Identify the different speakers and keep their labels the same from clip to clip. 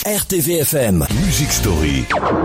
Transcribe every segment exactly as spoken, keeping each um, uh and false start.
Speaker 1: R T V F M Music Story.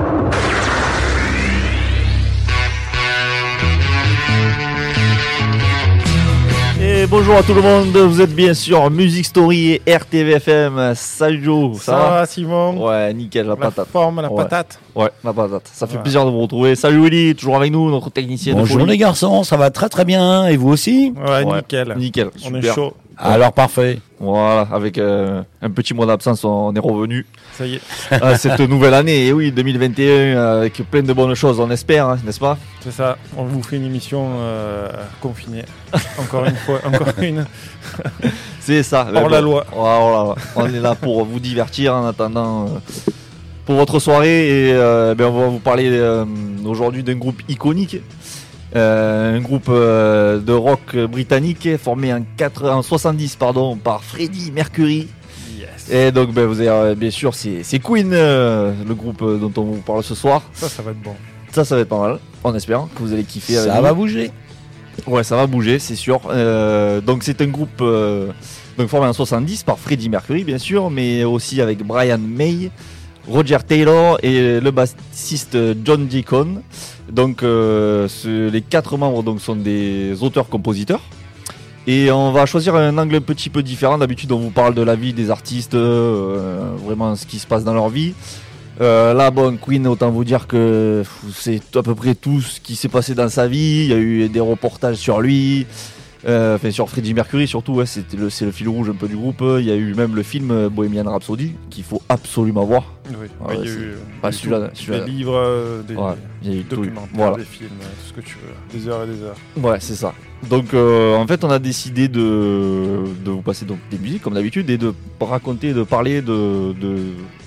Speaker 2: Et bonjour à tout le monde, vous êtes bien sûr Music Story et R T V F M. Salut Joe, ça,
Speaker 3: ça
Speaker 2: va,
Speaker 3: va Simon?
Speaker 2: Ouais, nickel, la, la patate.
Speaker 3: Forme, la
Speaker 2: ouais.
Speaker 3: patate.
Speaker 2: Ouais, la patate. Ça fait
Speaker 3: ouais.
Speaker 2: plaisir de vous retrouver. Salut Willy, toujours avec nous, notre technicien.
Speaker 4: Bonjour les garçons, ça va très très bien. Et vous aussi?
Speaker 3: Ouais,
Speaker 2: ouais.
Speaker 3: nickel.
Speaker 2: Nickel,
Speaker 3: on
Speaker 2: super.
Speaker 3: est chaud.
Speaker 4: Alors parfait.
Speaker 2: Voilà, avec euh, un petit mois d'absence, on est revenu.
Speaker 3: Ça y est.
Speaker 2: À cette nouvelle année, et oui, deux mille vingt et un, euh, avec plein de bonnes choses, on espère, hein, n'est-ce pas?
Speaker 3: C'est ça, on vous fait une émission euh, confinée. Encore une fois, encore une.
Speaker 2: C'est ça.
Speaker 3: Hors la loi.
Speaker 2: Voilà, on est là pour vous divertir en attendant euh, pour votre soirée. Et euh, ben, on va vous parler euh, aujourd'hui d'un groupe iconique. Euh, un groupe euh, de rock britannique formé en, quatre, en soixante-dix pardon, par Freddie Mercury.
Speaker 3: Yes.
Speaker 2: Et donc ben, vous avez euh, bien sûr c'est, c'est Queen, euh, le groupe dont on vous parle ce soir.
Speaker 3: Ça, ça va être bon.
Speaker 2: Ça, ça va être pas mal. On espère que vous allez kiffer.
Speaker 4: Ça
Speaker 2: avec
Speaker 4: va
Speaker 2: nous.
Speaker 4: bouger.
Speaker 2: Ouais, ça va bouger, c'est sûr. Euh, donc c'est un groupe euh, donc formé en soixante-dix par Freddie Mercury bien sûr, mais aussi avec Brian May, Roger Taylor et le bassiste John Deacon. Donc euh, ce, les quatre membres donc, sont des auteurs-compositeurs. Et on va choisir un angle un petit peu différent. D'habitude on vous parle de la vie des artistes, euh, vraiment ce qui se passe dans leur vie. Euh, là bon, Queen, autant vous dire que c'est à peu près tout ce qui s'est passé dans sa vie. Il y a eu des reportages sur lui. Euh, enfin sur Freddie Mercury surtout, ouais, c'était le, c'est le fil rouge un peu du groupe. Il y a eu même le film Bohemian Rhapsody qu'il faut absolument voir.
Speaker 3: Oui,
Speaker 2: Ah
Speaker 3: ouais,
Speaker 2: ouais,
Speaker 3: il y a
Speaker 2: c'est...
Speaker 3: eu
Speaker 2: ah,
Speaker 3: du
Speaker 2: celui-là,
Speaker 3: tout,
Speaker 2: celui-là.
Speaker 3: des livres, euh, des,
Speaker 2: Ouais, il y a eu
Speaker 3: des
Speaker 2: tout.
Speaker 3: documentaires,
Speaker 2: Voilà.
Speaker 3: des films, tout ce que tu veux, des heures et des heures.
Speaker 2: Ouais, c'est ça. Donc euh, en fait on a décidé de, de vous passer donc des musiques comme d'habitude et de raconter, de parler de, de,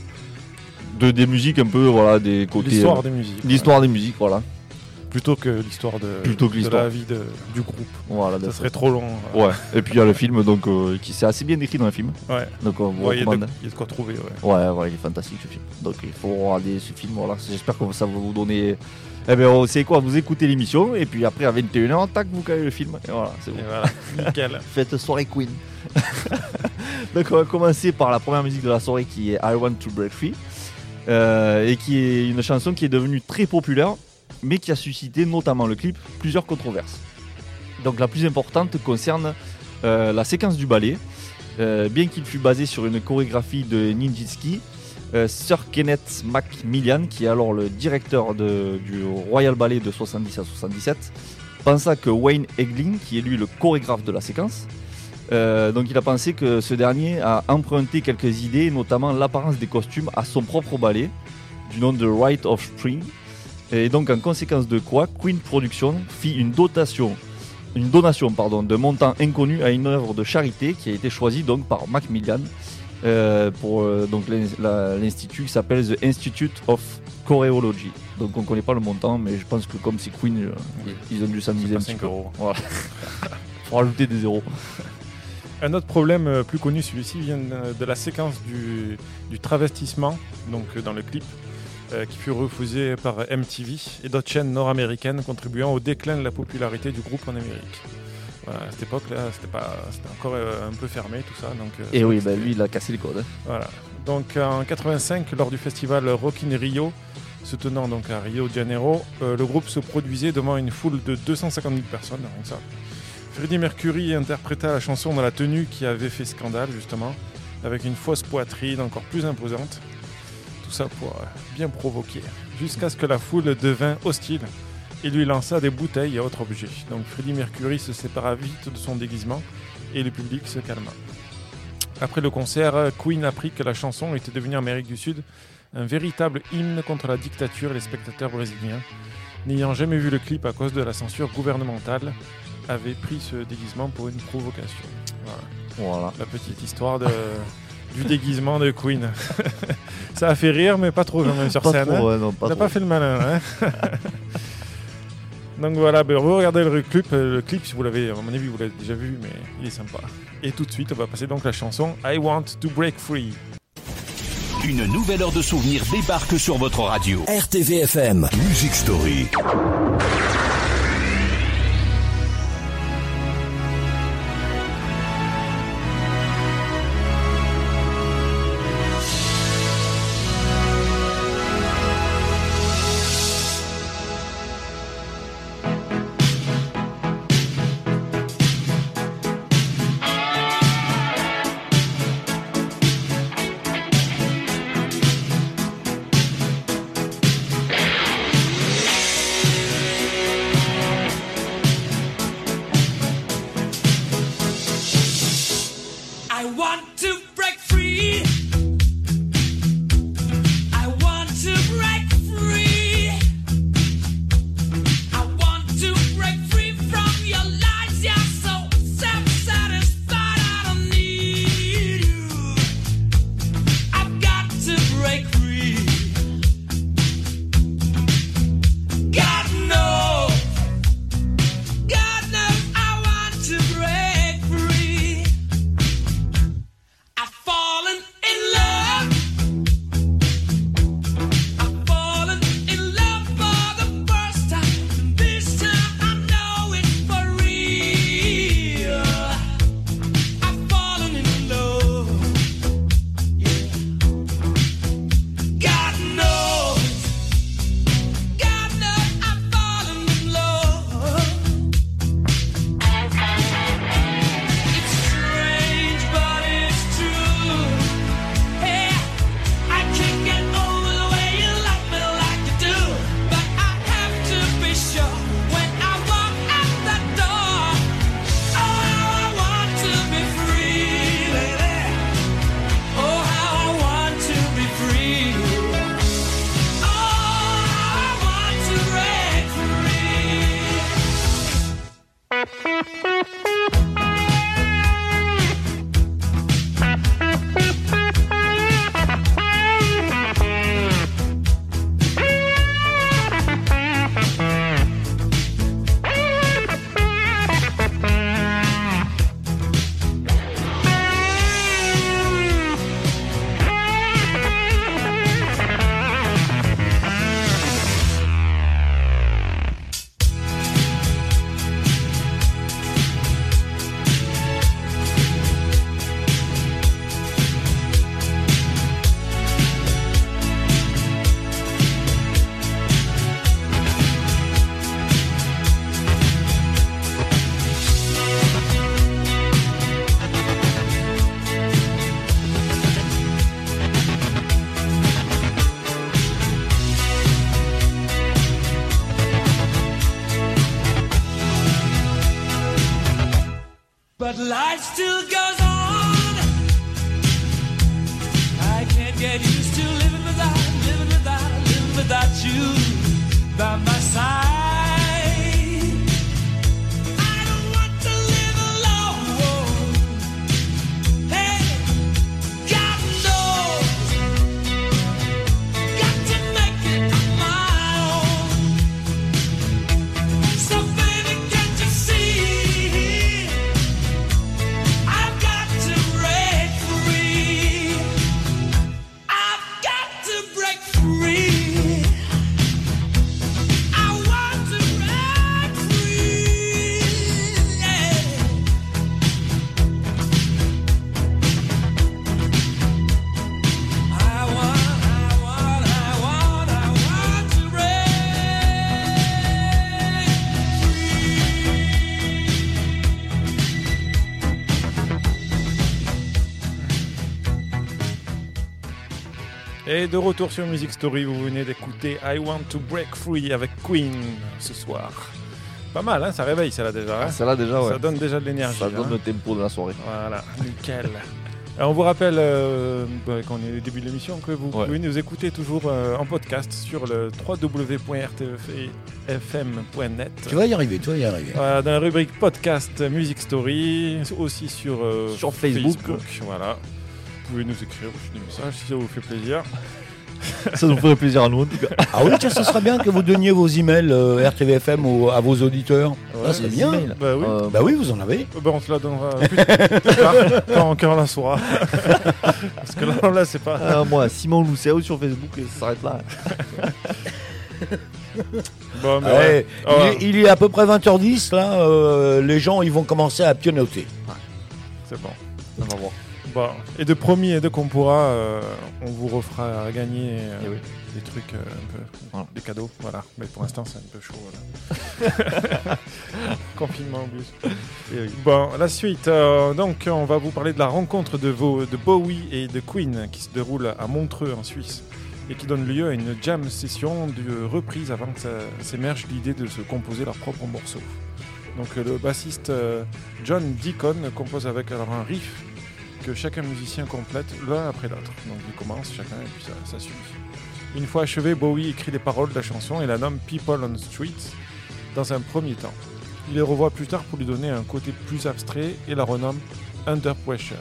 Speaker 2: de des musiques un peu, voilà, des côtés...
Speaker 3: L'histoire
Speaker 2: euh,
Speaker 3: des musiques.
Speaker 2: L'histoire
Speaker 3: ouais.
Speaker 2: des musiques, voilà.
Speaker 3: Plutôt que l'histoire de,
Speaker 2: Plutôt que
Speaker 3: de
Speaker 2: l'histoire.
Speaker 3: la vie de, du groupe.
Speaker 2: Voilà,
Speaker 3: Ça serait trop long.
Speaker 2: Ouais, et puis il y a le film donc, euh, qui s'est assez bien décrit dans le film.
Speaker 3: Ouais.
Speaker 2: Donc on vous
Speaker 3: Ouais, il y, a de-
Speaker 2: recommande.
Speaker 3: il y a de quoi trouver. Ouais.
Speaker 2: Ouais, voilà, il est fantastique ce film. Donc il faut regarder ce film, voilà. J'espère que ça va vous donner... Eh bien, on sait quoi, vous écoutez l'émission, et puis après à vingt et une heures, tac, vous calez le film. Et voilà, c'est bon.
Speaker 3: Et voilà, nickel.
Speaker 2: Faites soirée Queen. Donc on va commencer par la première musique de la soirée qui est I Want to Break Free. Euh, et qui est une chanson qui est devenue très populaire, mais qui a suscité notamment le clip plusieurs controverses. Donc la plus importante concerne euh, la séquence du ballet. Euh, bien qu'il fût basé sur une chorégraphie de Nijinsky, euh, Sir Kenneth Macmillan, qui est alors le directeur de, du Royal Ballet de soixante-dix à soixante-dix-sept, pensa que Wayne Egling, qui est lui le chorégraphe de la séquence, euh, donc il a pensé que ce dernier a emprunté quelques idées, notamment l'apparence des costumes, à son propre ballet, du nom de Rite of Spring. Et donc en conséquence de quoi, Queen Productions fit une dotation, une donation pardon, de montant inconnu à une œuvre de charité qui a été choisie donc par Macmillan euh, pour euh, donc la, l'institut qui s'appelle The Institute of Choreology. Donc on ne connaît pas le montant, mais je pense que comme c'est Queen, euh, ils ont dû s'amuser un petit peu.
Speaker 3: euros.
Speaker 2: Voilà. Faut rajouter des zéros.
Speaker 3: Un autre problème euh, plus connu, celui-ci vient de, de la séquence du, du travestissement, donc euh, dans le clip, euh, qui fut refusé par M T V et d'autres chaînes nord-américaines, contribuant au déclin de la popularité du groupe en Amérique. Voilà, à cette époque-là, c'était, pas, c'était encore euh, un peu fermé tout ça. Donc, euh,
Speaker 2: Et oui,
Speaker 3: c'était-
Speaker 2: bah, lui il a cassé les codes. Hein.
Speaker 3: Voilà. Donc en quatre-vingt-cinq, lors du festival Rock in Rio, se tenant donc à Rio de Janeiro, euh, le groupe se produisait devant une foule de deux cent cinquante mille personnes, rien que ça. Freddie Mercury interpréta la chanson dans la tenue qui avait fait scandale justement, avec une fausse poitrine encore plus imposante. Tout ça pour euh, bien provoquer, jusqu'à ce que la foule devint hostile et lui lança des bouteilles et autres objets. Donc Freddie Mercury se sépara vite de son déguisement et le public se calma. Après le concert, Queen apprit que la chanson était devenue en Amérique du Sud un véritable hymne contre la dictature et les spectateurs brésiliens, n'ayant jamais vu le clip à cause de la censure gouvernementale, avaient pris ce déguisement pour une provocation. Voilà,
Speaker 2: Voilà.
Speaker 3: la petite histoire de, du déguisement de Queen. Ça a fait rire, mais pas trop quand même sur
Speaker 2: Pas
Speaker 3: scène.
Speaker 2: trop,
Speaker 3: hein.
Speaker 2: ouais, non, pas
Speaker 3: On n'a
Speaker 2: trop.
Speaker 3: pas fait le malin. Hein. Donc voilà, ben, vous regardez le clip, le clip si vous l'avez, à mon avis vous l'avez déjà vu, mais il est sympa. Et tout de suite, on va passer donc la chanson I Want to Break Free.
Speaker 1: Une nouvelle heure de souvenirs débarque sur votre radio. R T V F M Music Story.
Speaker 5: get used to living without, living without, living without you by my side. I don't want to live alone. Hey, God knows, got to make it on my own. So baby, can't you see? I've got to break free. I've got to break free. I want to break free. Yeah. I want, I want, I want, I want to
Speaker 3: Et de retour sur Music Story, vous venez d'écouter I Want to Break Free avec Queen ce soir. Pas mal, hein, ça réveille ça là déjà. Hein.
Speaker 2: Ah, celle-là déjà, ouais.
Speaker 3: Ça donne déjà de l'énergie.
Speaker 2: Ça donne
Speaker 3: hein.
Speaker 2: le tempo de la soirée.
Speaker 3: Voilà, nickel. Alors, on vous rappelle, euh, bah, quand on est au début de l'émission, que vous
Speaker 2: Ouais.
Speaker 3: pouvez nous écouter toujours euh, en podcast sur le w w w point r t f m point net.
Speaker 4: Tu vas y arriver, tu vas y arriver.
Speaker 3: Voilà, dans la rubrique podcast Music Story, aussi sur, euh,
Speaker 2: Sur Facebook.
Speaker 3: Voilà. Vous pouvez nous écrire aussi des messages si ça vous fait plaisir.
Speaker 2: Ça nous ferait plaisir à nous en tout cas.
Speaker 4: Ah oui, tiens, ce serait bien que vous donniez vos emails euh, R T V F M aux- à vos auditeurs.
Speaker 3: Ouais,
Speaker 4: Ça, c'est
Speaker 2: les
Speaker 4: bien.
Speaker 2: emails.
Speaker 3: Bah oui.
Speaker 2: Euh,
Speaker 4: Bah oui, vous en avez.
Speaker 3: Euh, bah, on te la donnera plus plus tard, quand, quand on la saura. Parce que là, là c'est pas.
Speaker 2: euh, moi, Simon Loucéo sur Facebook, et ça s'arrête là.
Speaker 3: Bon, mais
Speaker 4: Ouais,
Speaker 3: ouais.
Speaker 4: il,
Speaker 3: Ouais.
Speaker 4: est, il est à peu près vingt heures dix, là. euh, les gens, ils vont commencer à pianoter.
Speaker 3: C'est bon.
Speaker 2: On va voir.
Speaker 3: Bon. Et de promis et de qu'on pourra, euh, on vous refera gagner euh,
Speaker 2: Eh oui.
Speaker 3: des trucs, euh, un peu,
Speaker 2: Voilà.
Speaker 3: des cadeaux. Voilà. Mais pour l'instant, c'est un peu chaud. Voilà. Confinement en plus.
Speaker 2: Et oui.
Speaker 3: Bon, la suite. euh, donc, on va vous parler de la rencontre de, vos, de Bowie et de Queen qui se déroule à Montreux, en Suisse, et qui donne lieu à une jam session de reprise avant que ça s'émerge l'idée de se composer leurs propres morceaux. Donc, euh, le bassiste euh, John Deacon compose avec alors un riff que chacun musicien complète l'un après l'autre. Donc, ils commencent chacun et puis ça, ça suit. Une fois achevé, Bowie écrit les paroles de la chanson et la nomme People on the Street dans un premier temps. Il les revoit plus tard pour lui donner un côté plus abstrait et la renomme Under Pressure.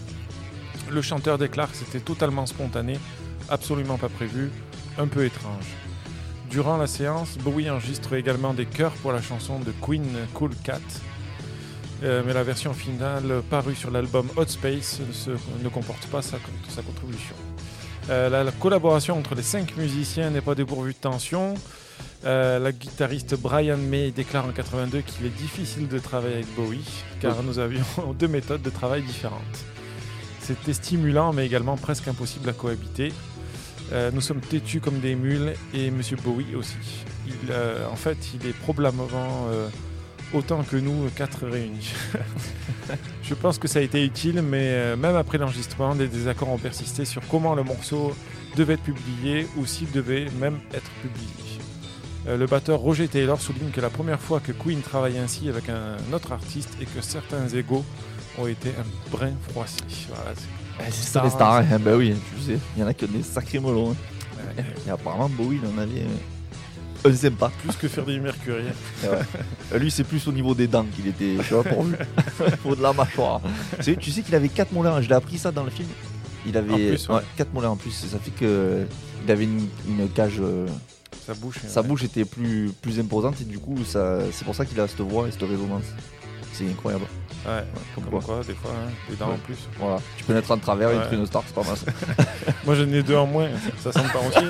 Speaker 3: Le chanteur déclare que c'était totalement spontané, absolument pas prévu, un peu étrange. Durant la séance, Bowie enregistre également des chœurs pour la chanson de Queen Cool Cat, euh, mais la version finale parue sur l'album Hot Space ne, se- ne comporte pas sa, sa contribution. Euh, la, la collaboration entre les cinq musiciens n'est pas dépourvue de tension. Euh, la guitariste Brian May déclare en quatre-vingt-deux qu'il est difficile de travailler avec Bowie car nous avions deux méthodes de travail différentes. C'était stimulant mais également presque impossible à cohabiter. Euh, nous sommes têtus comme des mules et Monsieur Bowie aussi. Il, euh, en fait, il est probablement euh, autant que nous quatre réunis. Je pense que ça a été utile, mais euh, même après l'enregistrement, des désaccords ont persisté sur comment le morceau devait être publié ou s'il devait même être publié. Euh, le batteur Roger Taylor souligne que la première fois que Queen travaille ainsi avec un autre artiste et que certains égos ont été un brin froissis. Voilà, c'est-
Speaker 2: C'est
Speaker 3: Star,
Speaker 2: ça les stars,
Speaker 3: hein.
Speaker 2: hein. Ben oui, tu sais, il y en a que des sacrés melons. hein.
Speaker 3: Ouais,
Speaker 2: Et apparemment, Bowie, il en avait euh, un sympa.
Speaker 3: plus que Freddie Mercury.
Speaker 2: Euh, Lui, c'est plus au niveau des dents qu'il était, tu vois, pourvu. Pour de la mâchoire. Tu sais, tu sais qu'il avait quatre molaires, je l'ai appris ça dans le film. Il avait
Speaker 3: En plus, ouais.
Speaker 2: quatre molaires en plus, ça fait que il avait une, une cage, euh,
Speaker 3: Sa bouche.
Speaker 2: sa
Speaker 3: ouais.
Speaker 2: bouche était plus, plus imposante et du coup, ça, c'est pour ça qu'il a cette voix et cette résonance. C'est incroyable.
Speaker 3: Ouais,
Speaker 2: Ouais, comme
Speaker 3: comme
Speaker 2: quoi.
Speaker 3: quoi, des fois, hein, des dents
Speaker 2: Ouais.
Speaker 3: en plus.
Speaker 2: Voilà. Tu peux naître en travers et
Speaker 3: Ouais.
Speaker 2: être une star, c'est pas mal. ça.
Speaker 3: Moi, j'en ai deux en moins, ça semble pas aussi.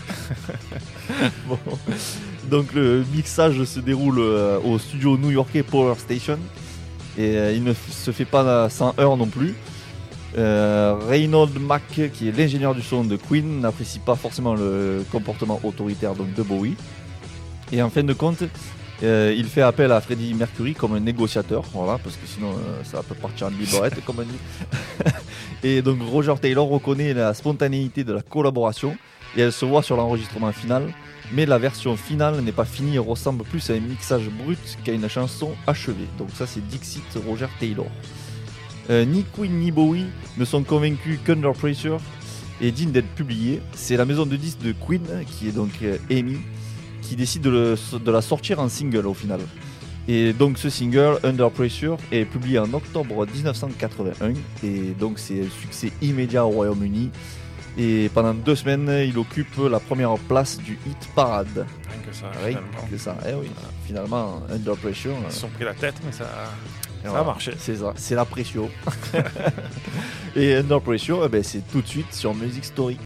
Speaker 2: Bon. Donc le mixage se déroule euh, au studio new-yorkais Power Station et euh, il ne f- se fait pas sans heurts non plus. Euh, Reynold Mack, qui est l'ingénieur du son de Queen, n'apprécie pas forcément le comportement autoritaire donc, de Bowie. Et en fin de compte, euh, il fait appel à Freddie Mercury comme un négociateur, voilà, parce que sinon euh, ça peut partir en librette, comme on dit. Et donc Roger Taylor reconnaît la spontanéité de la collaboration et elle se voit sur l'enregistrement final. Mais la version finale n'est pas finie et ressemble plus à un mixage brut qu'à une chanson achevée. Donc ça c'est Dixit Roger Taylor. Euh, ni Queen ni Bowie ne sont convaincus qu'Under Pressure est digne d'être publié. C'est la maison de disques de Queen, qui est donc euh, E M I, qui décide de, le, de la sortir en single au final. Et donc ce single, Under Pressure, est publié en octobre dix-neuf cent quatre-vingt-un et donc c'est un succès immédiat au Royaume-Uni. Et pendant deux semaines, il occupe la première place du hit parade.
Speaker 3: Rien que ça,
Speaker 2: Rien
Speaker 3: finalement.
Speaker 2: que ça, eh oui. Finalement, Under Pressure,
Speaker 3: Ils se sont pris la tête, mais ça, ça
Speaker 2: voilà,
Speaker 3: a marché.
Speaker 2: C'est ça, c'est la pression. Et Under Pressure, eh ben, c'est tout de suite sur Music Story.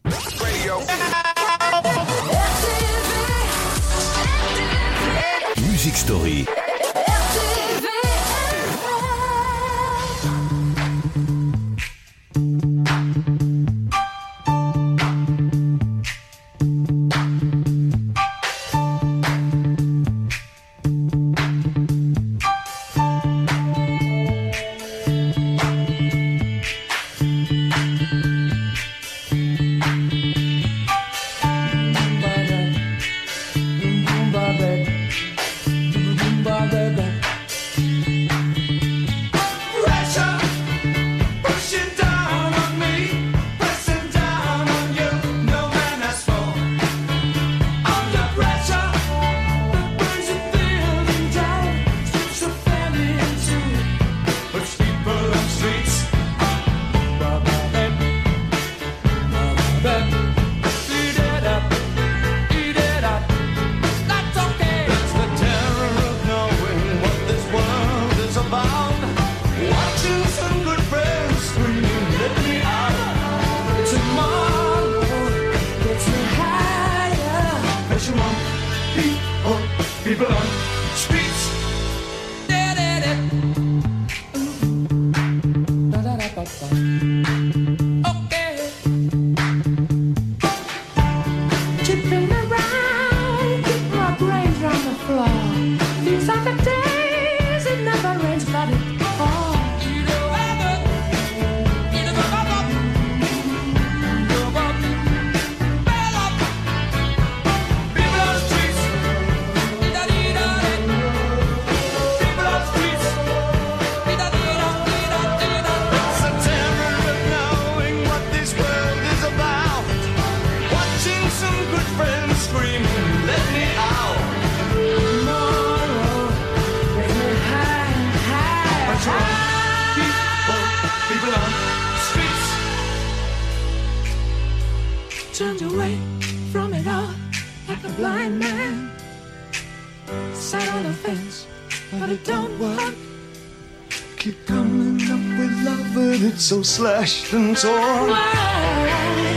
Speaker 1: Music Story.
Speaker 5: Turned away from it all like a blind man. Sat on the fence, but it don't work.
Speaker 6: Keep coming up with love, but it's so slashed and torn.
Speaker 5: Why?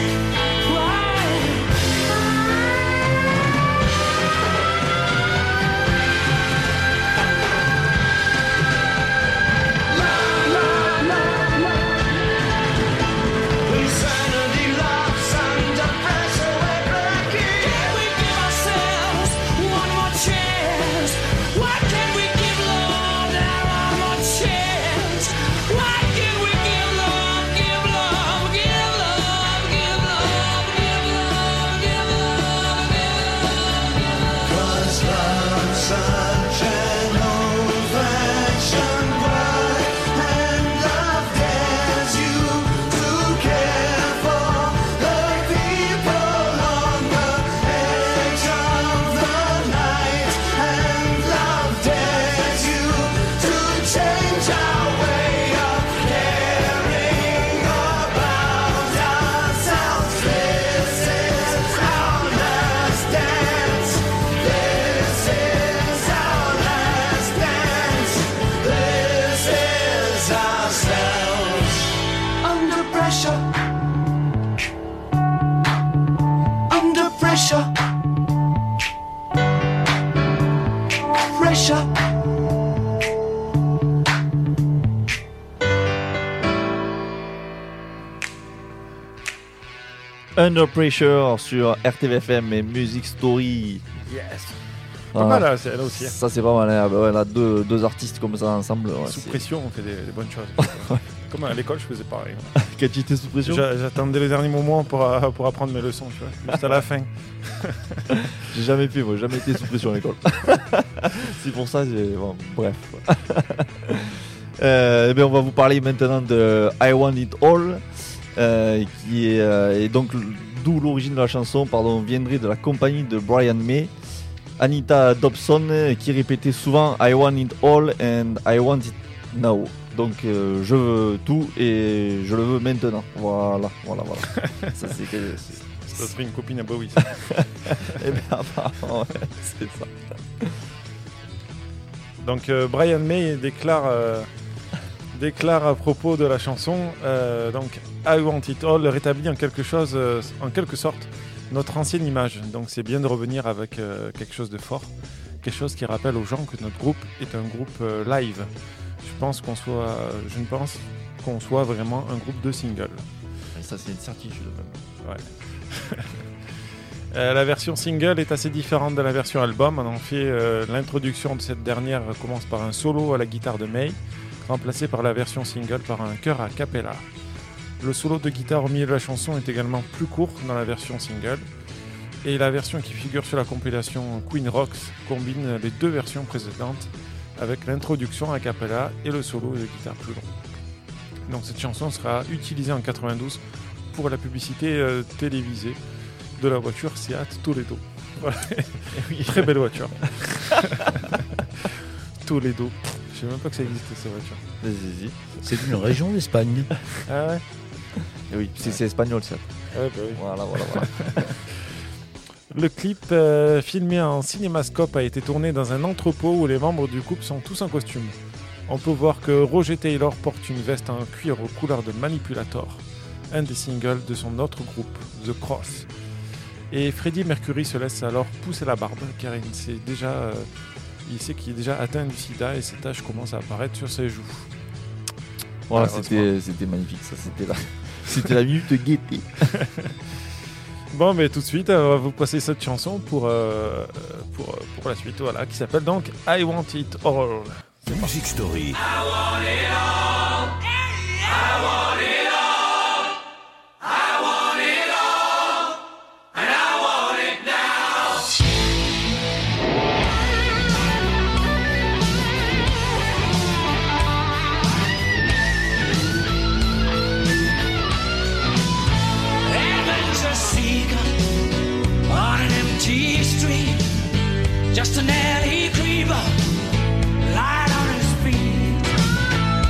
Speaker 6: Insanity loves under pressure, we're breaking.
Speaker 5: Can we give ourselves one more chance? Why can't we give love that one more chance? Why can't we give love, give love, give love, give love, give love, give love, give love?
Speaker 6: 'Cause love's such an old-fashioned word, and love dares you to care for the people on the edge of the night, and love dares you to change our way of caring about ourselves. This is our last dance. This is our last dance. This is ourselves. Under pressure. Under pressure. Pressure.
Speaker 2: Under Pressure sur R T V F M et Music Story.
Speaker 3: Yes.
Speaker 2: Ah,
Speaker 3: Pas mal, là, c'est elle aussi. hein.
Speaker 2: Ça c'est pas mal, hein. Bah ouais, là, deux, deux artistes comme ça ensemble. Ouais,
Speaker 3: Sous
Speaker 2: c'est-
Speaker 3: pression, on fait des, des bonnes choses. Comme à l'école, je faisais pareil. hein.
Speaker 2: Quand tu étais sous pression,
Speaker 3: J'a- J'attendais les derniers moments pour, euh, pour apprendre mes leçons, tu vois. Juste à la fin.
Speaker 2: j'ai jamais fait, moi, j'ai jamais été sous pression à l'école. C'est pour ça, j'ai... Bon, bref. Euh, eh bien, on va vous parler maintenant de I Want It All. euh, qui est euh, et donc d'où l'origine de la chanson, pardon, viendrait de la compagnie de Brian May, Anita Dobson, euh, qui répétait souvent I want it all and I want it now. Donc euh, je veux tout et je le veux maintenant. Voilà, voilà, voilà. Ça c'est que c'est...
Speaker 3: Ça serait une copine à Bowie.
Speaker 2: Eh bien, apparemment, ouais, c'est ça.
Speaker 3: Donc euh, Brian May déclare, euh, déclare à propos de la chanson, euh, donc I Want It All rétablit en quelque chose, euh, en quelque sorte, notre ancienne image. Donc c'est bien de revenir avec euh, quelque chose de fort, quelque chose qui rappelle aux gens que notre groupe est un groupe euh, live. Je pense qu'on soit, je ne pense qu'on soit vraiment un groupe de singles.
Speaker 2: Et ça c'est une certitude même.
Speaker 3: Ouais. euh, la version single est assez différente de la version album. En fait, euh, l'introduction de cette dernière commence par un solo à la guitare de May, remplacé par la version single par un chœur a cappella. Le solo de guitare au milieu de la chanson est également plus court dans la version single. Et la version qui figure sur la compilation Queen Rocks combine les deux versions précédentes avec l'introduction a cappella et le solo de guitare plus long. Donc cette chanson sera utilisée en quatre-vingt-douze pour la publicité euh, télévisée de la voiture Seat Toledo. Voilà. Oui, très belle voiture. Toledo. Je sais même pas que ça existait cette voiture.
Speaker 2: Vas-y.
Speaker 4: C'est une région d'Espagne.
Speaker 3: Ah ouais.
Speaker 2: Et oui, c'est, c'est espagnol ça.
Speaker 3: Ouais, bah oui.
Speaker 2: Voilà, voilà, voilà.
Speaker 3: Le clip euh, filmé en cinémascope a été tourné dans un entrepôt où les membres du couple sont tous en costume. On peut voir que Roger Taylor porte une veste en cuir aux couleurs de Manipulator, un des singles de son autre groupe, The Cross. Et Freddie Mercury se laisse alors pousser la barbe car il sait déjà, euh, il sait qu'il est déjà atteint du sida et ses taches commencent à apparaître sur ses joues.
Speaker 2: Voilà,
Speaker 3: Malheureusement.
Speaker 2: c'était, c'était magnifique, ça c'était la, c'était la minute gaieté.
Speaker 3: Bon, mais tout de suite, on va vous passer cette chanson pour, euh, pour, pour la suite, voilà, qui s'appelle donc I Want It All.
Speaker 1: Music Story.
Speaker 5: Heaven's a seeker on an empty street, just an alley creeper, light on his feet.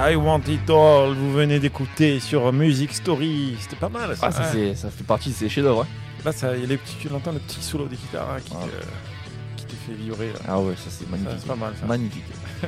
Speaker 3: I Want It All, vous venez d'écouter sur Music Story. C'était pas mal ça.
Speaker 2: Ah, ça, c'est, ça fait partie de ces chefs-d'œuvre. Hein.
Speaker 3: Là, ça, y a les petits, tu l'entends, le petit solo des guitares hein, qui,
Speaker 2: Ah.
Speaker 3: te, qui te fait vibrer. Là.
Speaker 2: Ah ouais, ça c'est
Speaker 3: Ça,
Speaker 2: magnifique.
Speaker 3: c'est pas mal ça.
Speaker 2: Magnifique.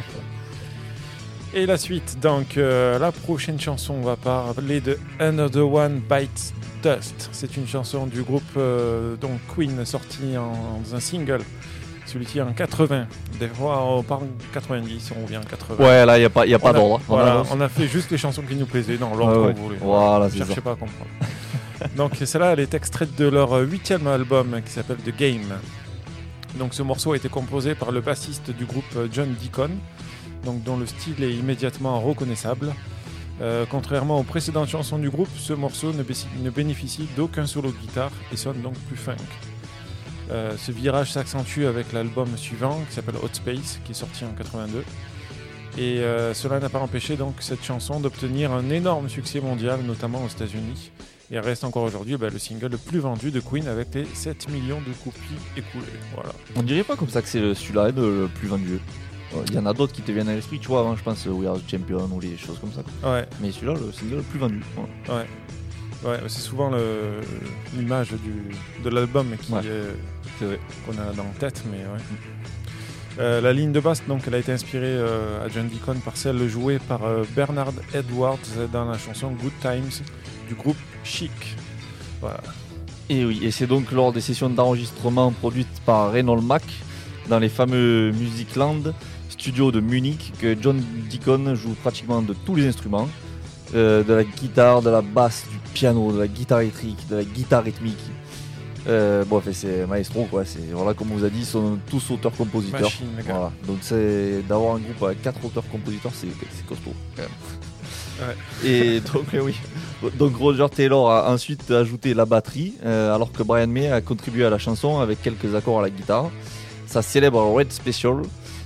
Speaker 3: Et la suite, donc euh, la prochaine chanson, on va parler de Another One Bites Dust. C'est une chanson du groupe euh, donc Queen sortie en, dans un single. Celui-ci en quatre-vingts. Des fois, on part en quatre-vingt-dix, on revient en quatre-vingts.
Speaker 2: Ouais, là, il n'y a pas, y a pas
Speaker 3: On a-
Speaker 2: d'ordre. On
Speaker 3: Voilà,
Speaker 2: avance.
Speaker 3: on a fait juste les chansons qui nous plaisaient dans
Speaker 2: Ouais,
Speaker 3: l'ordre
Speaker 2: ouais.
Speaker 3: qu'on voulait.
Speaker 2: Voilà, c'est
Speaker 3: Cherchez
Speaker 2: ça.
Speaker 3: pas à comprendre. Donc celle-là, elle est extraite de leur huitième album qui s'appelle The Game. Donc ce morceau a été composé par le bassiste du groupe John Deacon, donc dont le style est immédiatement reconnaissable. Euh, contrairement aux précédentes chansons du groupe, ce morceau ne, bé- ne bénéficie d'aucun solo de guitare et sonne donc plus funk. Euh, ce virage s'accentue avec l'album suivant qui s'appelle Hot Space, qui est sorti en quatre-vingt-deux. Et euh, cela n'a pas empêché donc cette chanson d'obtenir un énorme succès mondial, notamment aux États-Unis. Et elle reste encore aujourd'hui bah, le single le plus vendu de Queen avec les sept millions de copies écoulées. Voilà.
Speaker 2: On dirait pas comme ça que c'est le- celui-là le, le plus vendu. Il y en a d'autres qui te viennent à l'esprit, tu vois, avant je pense We Are the Champion ou les choses comme ça.
Speaker 3: Ouais,
Speaker 2: Mais celui-là, le single le plus vendu. Voilà.
Speaker 3: ouais. Ouais, c'est souvent le- l'image du- de l'album qui,
Speaker 2: Ouais.
Speaker 3: euh,
Speaker 2: C'est vrai.
Speaker 3: qu'on a dans la tête, mais ouais. Euh, la ligne de basse, donc, elle a été inspirée euh, à John Deacon par celle jouée par euh, Bernard Edwards dans la chanson Good Times du groupe Chic. Voilà.
Speaker 2: Et oui, et c'est donc lors des sessions d'enregistrement produites par Reynold Mack dans les fameux Musicland studios de Munich que John Deacon joue pratiquement de tous les instruments, euh, de la guitare, de la basse, du piano, de la guitare électrique, de la guitare rythmique. Euh, bon, enfin, c'est maestro quoi. C'est voilà, comme on vous a dit, ils sont tous auteurs-compositeurs.
Speaker 3: Machine, le gars.
Speaker 2: Voilà. Donc c'est d'avoir un groupe avec quatre auteurs-compositeurs, c'est c'est costaud. Quand même. Et donc eh oui. Donc Roger Taylor a ensuite ajouté la batterie, euh, alors que Brian May a contribué à la chanson avec quelques accords à la guitare. Ça célèbre Red Special.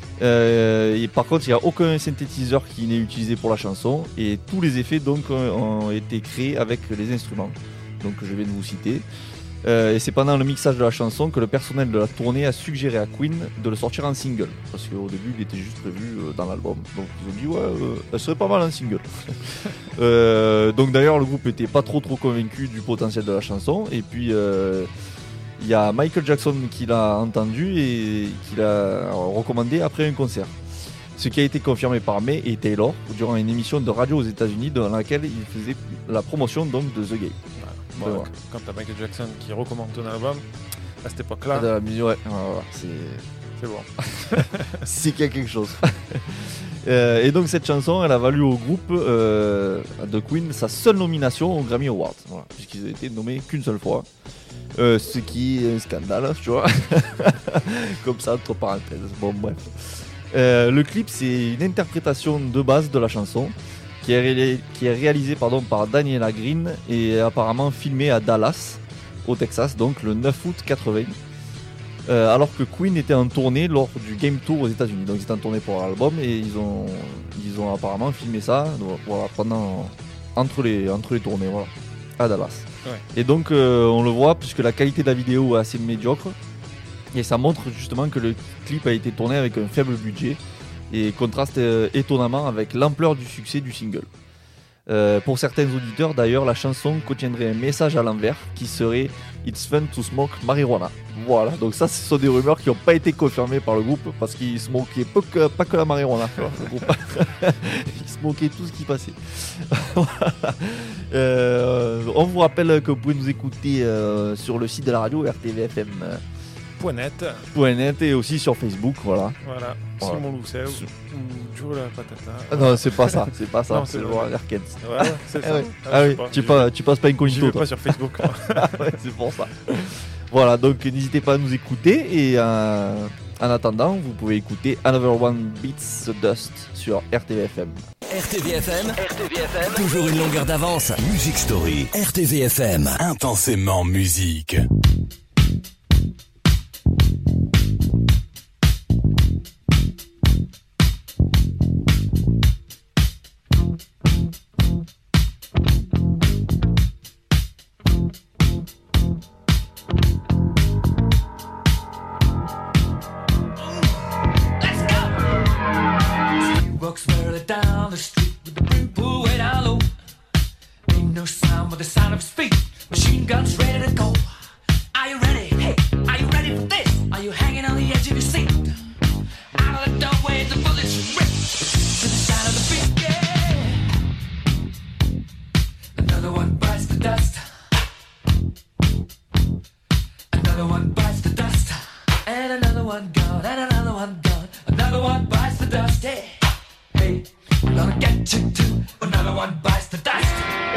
Speaker 2: Euh, et par contre, il n'y a aucun synthétiseur qui n'est utilisé pour la chanson et tous les effets donc ont ont été créés avec les instruments. Donc je viens de vous citer. Euh, et c'est pendant le mixage de la chanson que le personnel de la tournée a suggéré à Queen de le sortir en single. Parce qu'au début, il était juste prévu euh, dans l'album. Donc ils ont dit, ouais, euh, elle serait pas mal en single. Euh, donc d'ailleurs, le groupe n'était pas trop trop convaincu du potentiel de la chanson. Et puis, euh, il y a Michael Jackson qui l'a entendu et qui l'a recommandé après un concert. Ce qui a été confirmé par May et Taylor durant une émission de radio aux États-Unis dans laquelle ils faisaient la promotion donc de The Game.
Speaker 3: Voilà.
Speaker 2: Voilà.
Speaker 3: Quand t'as Michael Jackson qui recommande ton album, à cette époque-là,
Speaker 2: De la musique, ouais, voilà, c'est.
Speaker 3: c'est bon.
Speaker 2: c'est qu'il y a quelque chose. Euh, et donc cette chanson, elle a valu au groupe euh, de Queen sa seule nomination aux Grammy Awards, voilà, puisqu'ils ont été nommés qu'une seule fois. Euh, ce qui est un scandale, tu vois. Comme ça, entre parenthèses. Bon, bref. Euh, le clip, c'est une interprétation de base de la chanson qui est, ré- qui est réalisée pardon, par Daniela Green et apparemment filmée à Dallas, au Texas, donc le neuf août quatre-vingts. Euh, alors que Queen était en tournée lors du Game Tour aux États-Unis. Donc ils étaient en tournée pour l'album et ils ont, ils ont apparemment filmé ça donc, voilà, pendant, entre, les, entre les tournées voilà, à Dallas.
Speaker 3: Ouais.
Speaker 2: Et donc euh, on le voit puisque la qualité de la vidéo est assez médiocre et ça montre justement que le clip a été tourné avec un faible budget et contraste euh, étonnamment avec l'ampleur du succès du single. Euh, pour certains auditeurs d'ailleurs, la chanson contiendrait un message à l'envers qui serait It's fun to smoke marijuana. Voilà, donc ça ce sont des rumeurs qui n'ont pas été confirmées par le groupe parce qu'ils smokaient pas que, pas que la marijuana. tu vois, le groupe. Ils smokaient tout ce qui passait. Voilà. Euh, on vous rappelle que vous pouvez nous écouter euh, sur le site de la radio R T V F M
Speaker 3: Point net,
Speaker 2: point net et aussi sur Facebook. Voilà.
Speaker 3: voilà.
Speaker 2: Voilà.
Speaker 3: Simon Lousset
Speaker 2: Su-
Speaker 3: ou Joe la patata.
Speaker 2: Ah non, c'est pas ça, c'est pas ça,
Speaker 3: Non,
Speaker 2: c'est
Speaker 3: c'est
Speaker 2: le
Speaker 3: le-
Speaker 2: Royal Arkens.
Speaker 3: Ouais, c'est
Speaker 2: Ah,
Speaker 3: ça.
Speaker 2: ouais.
Speaker 3: Ah,
Speaker 2: Ah
Speaker 3: je
Speaker 2: oui,
Speaker 3: sais pas,
Speaker 2: tu,
Speaker 3: j'y
Speaker 2: pas,
Speaker 3: vais-
Speaker 2: tu passes pas
Speaker 3: J'y
Speaker 2: incognito
Speaker 3: vais
Speaker 2: toi.
Speaker 3: pas sur Facebook.
Speaker 2: Ouais, c'est pour ça. Voilà, donc n'hésitez pas à nous écouter et euh, en attendant, vous pouvez écouter Another One Beats the Dust sur R T V F M.
Speaker 1: R T V F M, R T V F M, toujours une longueur d'avance. Music Story, R T V F M, intensément musique.
Speaker 5: Walks merrily down the street with the No sound but the sound of speed. Machine guns ready to go. Are you ready? Hey, are you ready for this? Are you hanging on the edge of your seat? Out of the doorway, the bullets rip to the sound of the beat. Yeah. Another one bites the dust. Another one bites the dust. And another one gone. And another one gone. Another one bites the dust. Hey, hey, I'm gonna get you too. Another one bites the dust.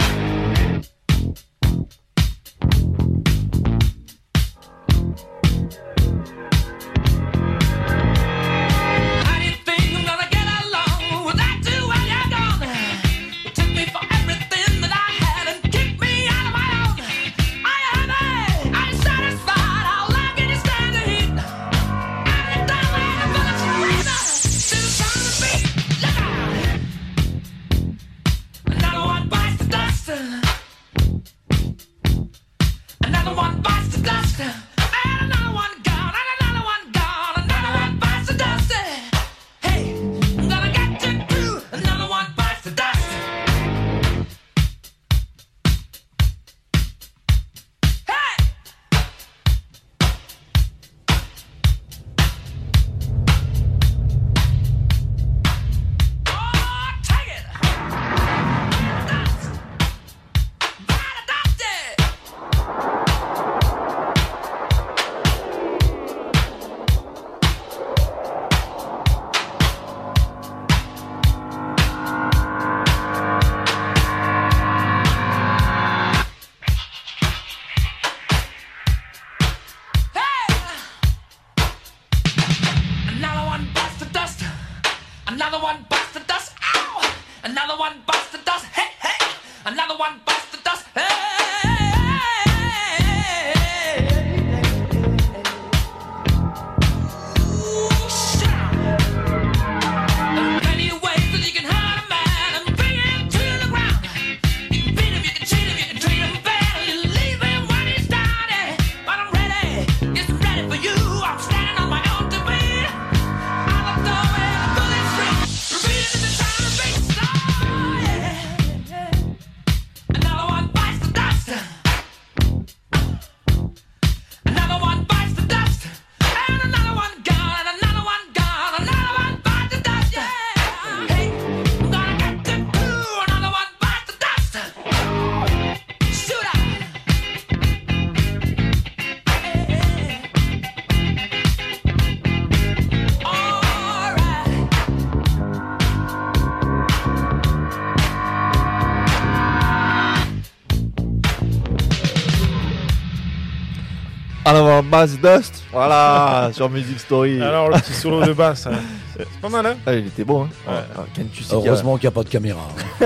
Speaker 2: Alors, Bass Dust, voilà, sur Music Story.
Speaker 3: Alors, le petit solo de basse, hein, c'est pas mal, hein.
Speaker 2: Ah, il était bon, hein.
Speaker 3: Ouais.
Speaker 2: Ah, quand tu sais
Speaker 4: Heureusement qu'il n'y a pas de caméra.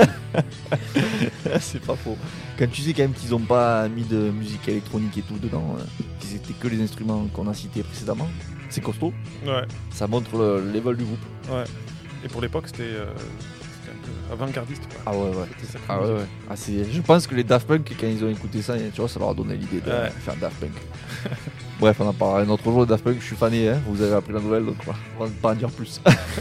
Speaker 2: c'est pas faux. Quand tu sais quand même qu'ils n'ont pas mis de musique électronique et tout dedans, euh, que c'était que les instruments qu'on a cités précédemment, c'est costaud.
Speaker 3: Ouais,
Speaker 2: Ça montre le level du groupe.
Speaker 3: ouais. Et pour l'époque, c'était, euh, c'était un peu avant-gardiste, quoi.
Speaker 2: Ah ouais, ouais.
Speaker 3: C'était ça.
Speaker 2: Ah ouais, ouais. Ah, c'est... Je pense que les Daft Punk, quand ils ont écouté ça, tu vois, ça leur a donné l'idée de
Speaker 3: Ouais.
Speaker 2: faire Daft Punk. Bref, on en parlera un autre jour de Daft Punk, je suis fané, hein. Vous avez appris la nouvelle, donc voilà, on va pas en dire plus.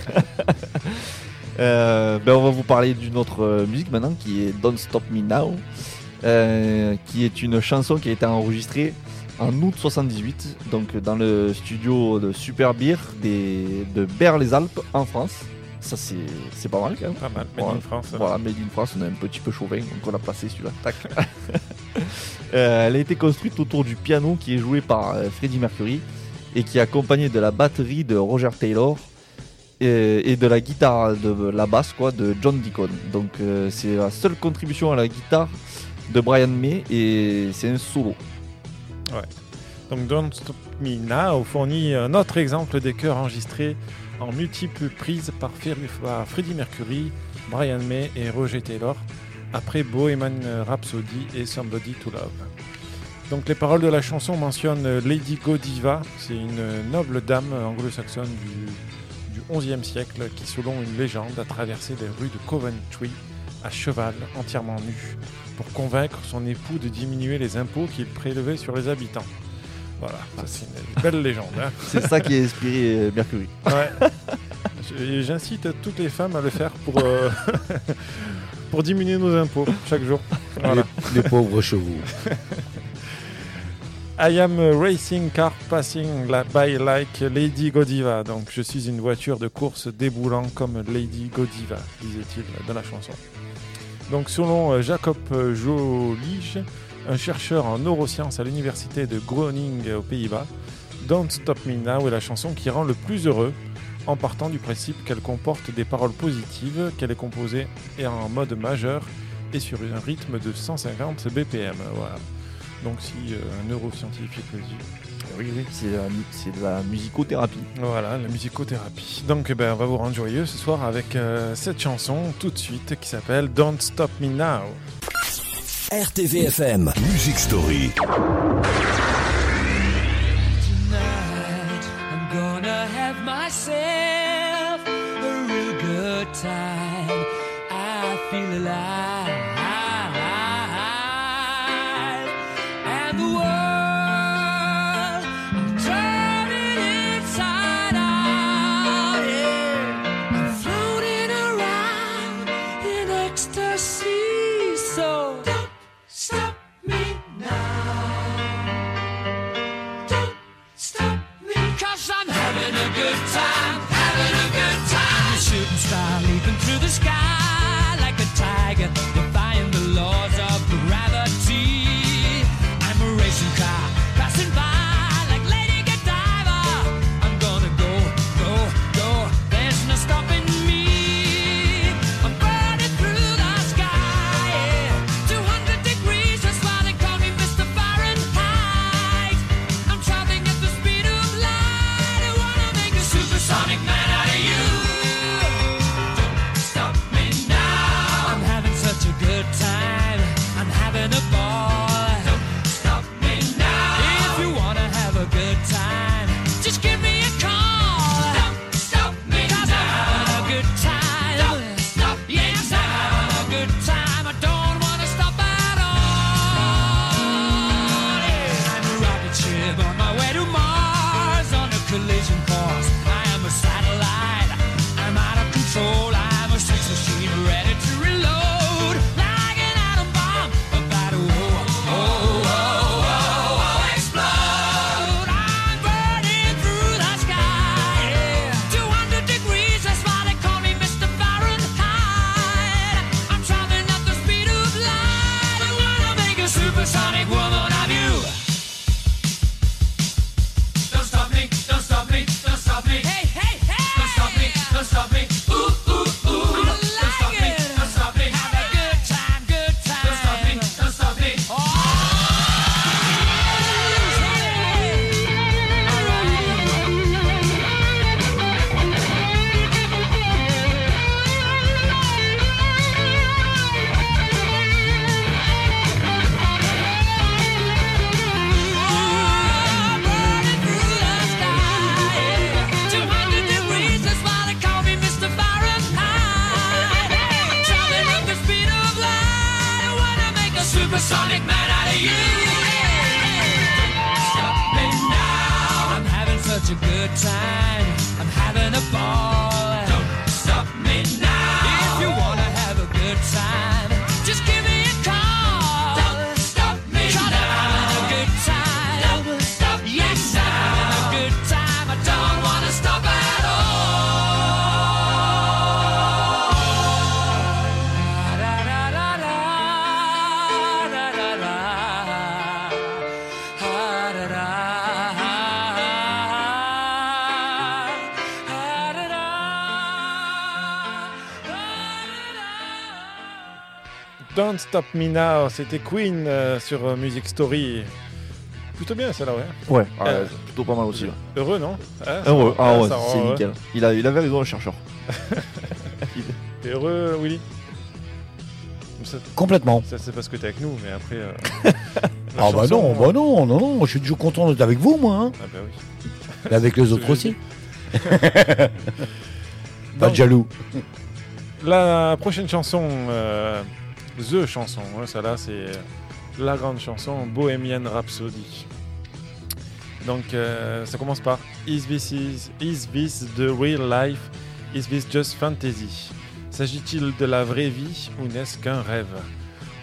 Speaker 2: euh, ben, on va vous parler d'une autre euh, musique maintenant, qui est Don't Stop Me Now, euh, qui est une chanson qui a été enregistrée en août soixante-dix-huit, donc dans le studio de Super Beer des, de Berre-les-Alpes en France. Ça, c'est, c'est pas mal quand même.
Speaker 3: Pas mal, Made
Speaker 2: Voilà.
Speaker 3: in France. hein.
Speaker 2: Voilà, Made in France, on est un petit peu chauvin, donc on l'a placé celui-là. Tac. Euh, elle a été construite autour du piano qui est joué par euh, Freddie Mercury et qui est accompagné de la batterie de Roger Taylor et, et de la guitare, de la basse quoi, de John Deacon. Donc euh, c'est la seule contribution à la guitare de Brian May et c'est un solo.
Speaker 3: Donc Don't Stop Me Now fournit un autre exemple des chœurs enregistrés en multiples prises par, Fer- par Freddie Mercury, Brian May et Roger Taylor après Bohemian Rhapsody et Somebody to Love. Donc les paroles de la chanson mentionnent Lady Godiva, c'est une noble dame anglo-saxonne du, du onzième siècle qui, selon une légende, a traversé les rues de Coventry à cheval, entièrement nue, pour convaincre son époux de diminuer les impôts qu'il prélevait sur les habitants. Voilà, ça c'est une belle légende. Hein.
Speaker 2: C'est ça qui a inspiré euh, Mercury.
Speaker 3: Ouais. Je- J'incite toutes les femmes à le faire pour, euh, pour diminuer nos impôts chaque jour. Voilà.
Speaker 4: Les, les pauvres chevaux.
Speaker 3: I am a racing car passing la- by like Lady Godiva. Donc je suis une voiture de course déboulant comme Lady Godiva, disait-il dans la chanson. Donc selon euh, Jacob Jolige, un chercheur en neurosciences à l'université de Groningen aux Pays-Bas, Don't Stop Me Now est la chanson qui rend le plus heureux en partant du principe qu'elle comporte des paroles positives, qu'elle est composée et en mode majeur et sur un rythme de cent cinquante B P M. Voilà. Donc si euh, un neuroscientifique le dit.
Speaker 2: Oui, oui, c'est, euh, c'est de la musicothérapie.
Speaker 3: Voilà, la musicothérapie. Donc ben, on va vous rendre joyeux ce soir avec euh, cette chanson tout de suite qui s'appelle Don't Stop Me Now.
Speaker 1: R T V F M, Music Story.
Speaker 5: Tonight, I'm gonna have myself a real good time. I feel alive. And the world, I'm turning inside out. Yeah. I'm floating around in ecstasy. So don't stop me now. Don't stop me. 'Cause I'm having a good time, having a good time. I'm a shooting star leaping through the sky like a tiger, defying the laws of gravity. I'm a racing car passing by like Lady Godiva. I'm gonna go, go, go. There's no stopping me. I'm burning through the sky. Yeah. two hundred degrees, that's why they call me Mister Fahrenheit. I'm traveling at the speed of light. I wanna make a supersonic man out of you. Don't stop me now. I'm having such a good time. I'm having a ball. Don't stop me now. If you wanna have a good time, just give me a call. Don't stop me now. 'Cause I'm having a good time. Don't stop me yes, now. I'm having a good time. I don't wanna stop at all. Yeah. I'm a rocket ship on my way to Mars on a collision course. I am a satellite. I'm out of control. I'm a sex machine ready to reload. Like an atom bomb about to oh, oh, oh, oh, oh, explode. I'm burning through the sky. Yeah. two hundred degrees, that's why they call me Mister Fahrenheit. I'm traveling at the speed of light. I wanna make a supersonic woman of you. Don't stop me, don't stop me, don't stop me. Hey, hey, hey! Don't stop me, don't stop me. Ooh, ooh, ooh. I don't like stop me, it. Don't stop me. Have a good time, good time. Don't stop me, don't stop me. Oh! Burning through the sky. two hundred degrees, that's why they call me Mister Fahrenheit. I'm traveling at the speed of light. I wanna make a supersonic man out of you. Stop me now. I'm having such a good time. I'm having a ball. Don't stop me now. If you wanna have a good time, just give me a call. Don't stop me now. I'm having a good time. Don't stop yes, I'm having a good time. I don't wanna stop at all. Da, da, da, da, da, da, da. Ha, da, da. Ha, da, da.
Speaker 3: Don't Stop Me Now, c'était Queen euh, sur euh, Music Story. Plutôt bien celle-là, ouais.
Speaker 2: Ouais, ah,
Speaker 3: Euh,
Speaker 2: c'est plutôt pas mal aussi. Là.
Speaker 3: Heureux, non Ah, ça
Speaker 2: Heureux,
Speaker 3: rend-
Speaker 2: ah
Speaker 3: ah,
Speaker 2: ouais,
Speaker 3: ça rend
Speaker 2: c'est
Speaker 3: heureux.
Speaker 2: nickel. Il, a, il avait raison, le chercheur.
Speaker 3: T'es heureux, Willy ça,
Speaker 4: Complètement.
Speaker 3: ça, c'est parce que t'es avec nous, mais après. euh, la
Speaker 4: Ah bah
Speaker 3: chanson,
Speaker 4: non,
Speaker 3: euh,
Speaker 4: bah non, non, non, je suis toujours content d'être avec vous, moi. Hein.
Speaker 3: Ah bah oui.
Speaker 4: Et avec les autres aussi. Pas
Speaker 3: Donc,
Speaker 4: de jaloux.
Speaker 3: La prochaine chanson, euh, The chanson, hein, celle-là, c'est la grande chanson Bohemian Rhapsody. Donc, euh, ça commence par Is this, is, is this the real life? Is this just fantasy? S'agit-il de la vraie vie ou n'est-ce qu'un rêve?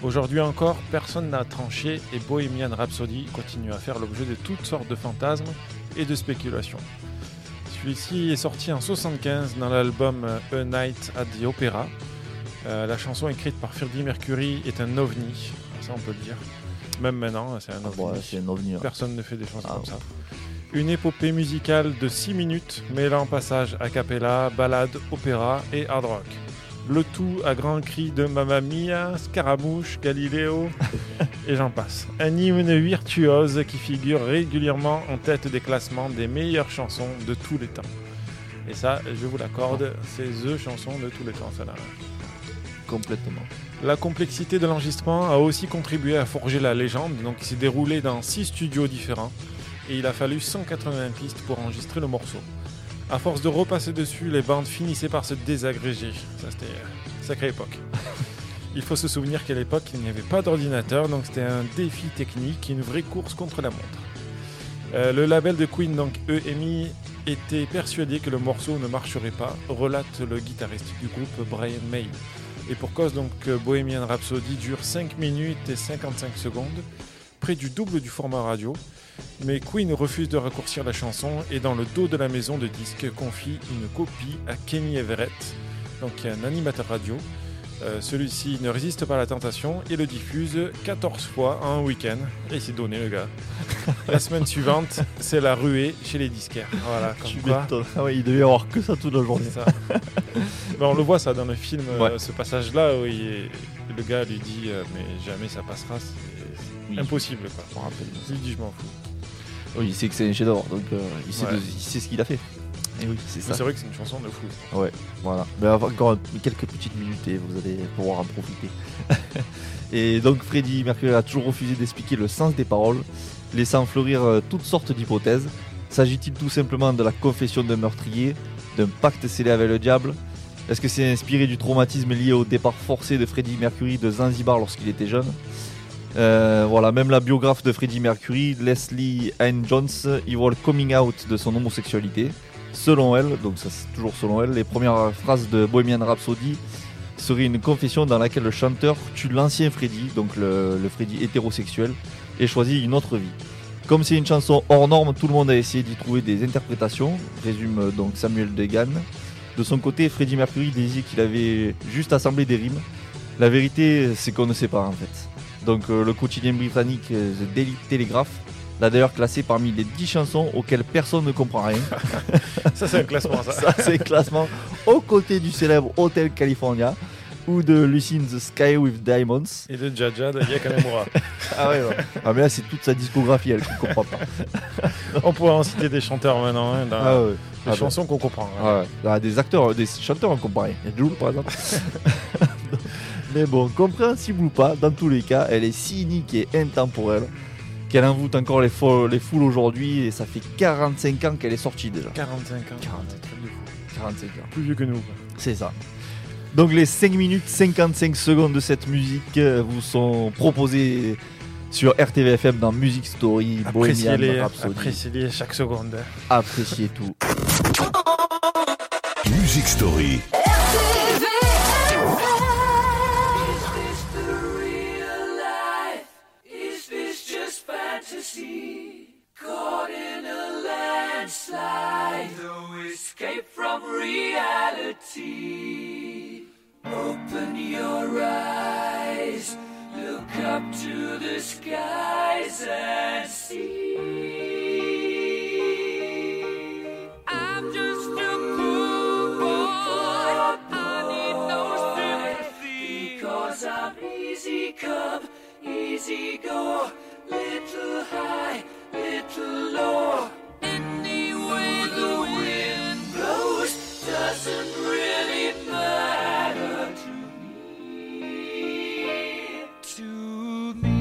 Speaker 3: Aujourd'hui encore, personne n'a tranché et Bohemian Rhapsody continue à faire l'objet de toutes sortes de fantasmes et de spéculations. Celui-ci est sorti en soixante-quinze dans l'album A Night at the Opera. Euh, la chanson écrite par Freddie Mercury est un ovni, ça on peut le dire. Même maintenant, c'est un
Speaker 2: Ah,
Speaker 3: ovni.
Speaker 2: bon, c'est un ovni. hein.
Speaker 3: Personne ne fait des chansons
Speaker 2: Ah,
Speaker 3: comme
Speaker 2: ouais.
Speaker 3: ça. Une épopée musicale de six minutes mêlant passage a cappella, ballade, opéra et hard rock. Le tout à grands cris de Mamma Mia, Scaramouche, Galileo et j'en passe. Un hymne virtuose qui figure régulièrement en tête des classements des meilleures chansons de tous les temps. Et ça, je vous l'accorde, c'est the chanson de tous les temps, celle-là.
Speaker 2: Complètement.
Speaker 3: La complexité de l'enregistrement a aussi contribué à forger la légende, donc il s'est déroulé dans six studios différents et il a fallu cent quatre-vingts pistes pour enregistrer le morceau. À force de repasser dessus, les bandes finissaient par se désagréger. Ça, c'était une sacrée époque. Il faut se souvenir qu'à l'époque, il n'y avait pas d'ordinateur, donc c'était un défi technique et une vraie course contre la montre. Euh, le label de Queen, donc E M I, était persuadé que le morceau ne marcherait pas, relate le guitariste du groupe Brian May. Et pour cause, donc, Bohemian Rhapsody dure cinq minutes et cinquante-cinq secondes, près du double du format radio. Mais Queen refuse de raccourcir la chanson et dans le dos de la maison de disques confie une copie à Kenny Everett, donc qui est un animateur radio. Euh, celui-ci ne résiste pas à la tentation et le diffuse quatorze fois en un week-end. Et il s'est donné le gars. La semaine suivante, c'est la ruée chez les disquaires. Voilà, comme
Speaker 2: Tu
Speaker 3: quoi.
Speaker 2: m'étonnes. Ah ouais, il devait y avoir que ça toute la journée.
Speaker 3: C'est ça. Ben, on le voit ça dans le film, euh,
Speaker 2: Ouais.
Speaker 3: ce passage-là où il est- le gars lui dit euh, mais jamais ça passera, c'est
Speaker 2: Oui.
Speaker 3: impossible quoi.
Speaker 2: Je me rappelle.
Speaker 3: Il dit je m'en fous.
Speaker 2: Oui, il sait que c'est un chef-d'œuvre, donc euh, il, sait
Speaker 3: Ouais.
Speaker 2: de- il sait ce qu'il a fait. Et oui, c'est
Speaker 3: Mais
Speaker 2: ça.
Speaker 3: c'est vrai que c'est une chanson de fou.
Speaker 2: Voilà. Mais encore quelques petites minutes et vous allez pouvoir en profiter. Et donc Freddie Mercury a toujours refusé d'expliquer le sens des paroles, laissant fleurir euh, toutes sortes d'hypothèses. S'agit-il tout simplement de la confession d'un meurtrier, d'un pacte scellé avec le diable? Est-ce que c'est inspiré du traumatisme lié au départ forcé de Freddie Mercury de Zanzibar lorsqu'il était jeune? Euh, voilà, même la biographe de Freddie Mercury, Leslie Ann Jones, y voit le coming out de son homosexualité. Selon elle, donc ça c'est toujours selon elle, les premières phrases de Bohemian Rhapsody seraient une confession dans laquelle le chanteur tue l'ancien Freddie, donc le, le Freddie hétérosexuel, et choisit une autre vie. Comme c'est une chanson hors norme, tout le monde a essayé d'y trouver des interprétations, résume donc Samuel Degan. De son côté, Freddie Mercury disait qu'il avait juste assemblé des rimes. La vérité, c'est qu'on ne sait pas en fait. Donc euh, le quotidien britannique euh, The Daily Telegraph l'a d'ailleurs classé parmi les dix chansons auxquelles personne ne comprend rien.
Speaker 3: Ça c'est un classement ça.
Speaker 2: Ça, c'est le classement aux côtés du célèbre Hotel California ou de Lucy in the Sky with Diamonds.
Speaker 3: Et de Jaja de Yakanamura.
Speaker 2: Ah ouais, ouais. Ah mais là c'est toute sa discographie, elle ne comprend pas.
Speaker 3: On pourrait en citer des chanteurs maintenant, hein, dans
Speaker 2: Ah ouais.
Speaker 3: des
Speaker 2: Ah bah.
Speaker 3: chansons qu'on comprend. hein.
Speaker 2: Ah ouais. Ah, des acteurs, des chanteurs, on comprend rien. Il y a Jul par exemple. Mais bon, compréhensible ou pas, dans tous les cas, elle est si unique et intemporelle qu'elle envoûte encore les, fo- les foules aujourd'hui et ça fait quarante-cinq ans qu'elle est sortie déjà.
Speaker 3: quarante-cinq ans.
Speaker 2: quarante-cinq.
Speaker 3: Truc de fou.
Speaker 2: quarante-cinq ans.
Speaker 3: Plus vieux que nous. quoi.
Speaker 2: C'est ça. Donc les cinq minutes cinquante-cinq secondes de cette musique euh, vous sont proposées sur R T V F M dans Music Story, Bohemian
Speaker 3: Appréciez-les,
Speaker 2: Rhapsody.
Speaker 3: appréciez-les chaque seconde.
Speaker 2: Appréciez tout.
Speaker 1: Music Story.
Speaker 5: Is this the real life? Is this just fantasy? Caught in a landslide, no escape from reality. Open your eyes, look up to the skies and see. I'm just a poor boy, I need no sympathy, because I'm easy come, easy go, little high, little low. Any way the wind blows doesn't really matter to me, to me.